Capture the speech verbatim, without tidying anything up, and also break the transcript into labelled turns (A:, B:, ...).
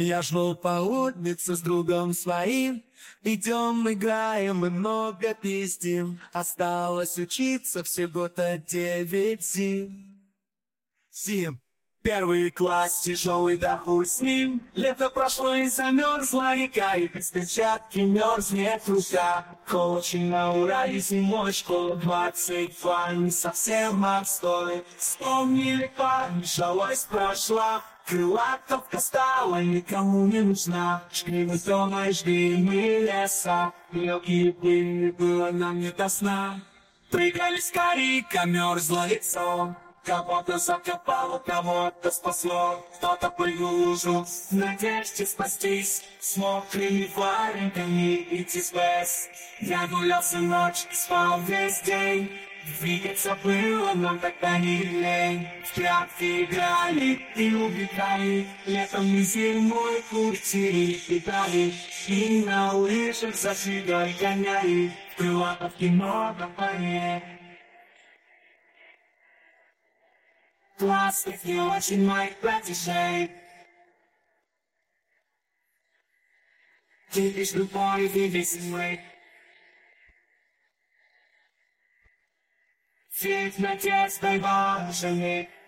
A: Я шел по улице с другом своим. Идем, играем и много пиздим. Осталось учиться всего-то девять зим. Зим. Первый класс тяжелый, да хуй с ним. Лето прошло и замерзла река, и без перчатки мерзнет рука. Очень на Урале зимой школа двадцать два, не совсем отстой. Вспомнили парни, жалость прошла. Крылатовка стала никому не нужна. Шли мы дома, жгли мы леса. Легкие пыли, было нам не до сна. Прыгали с корика, мерзло лицо. Кого-то закопало, кого-то спасло. Кто-то прыгнул в лужу в надежде спастись. С мокрыми валенками идти без. Я гулял всю ночь, спал весь день. Двигаться было нам тогда не лень. В прятки играли и убегали. Летом и зимой куртили и дали. И на лыжах зажигали, гоняли. Крылатовки много парней. Классных не очень моих братишей. Видишь любой, видишь зимой. Ведь надеждой важней.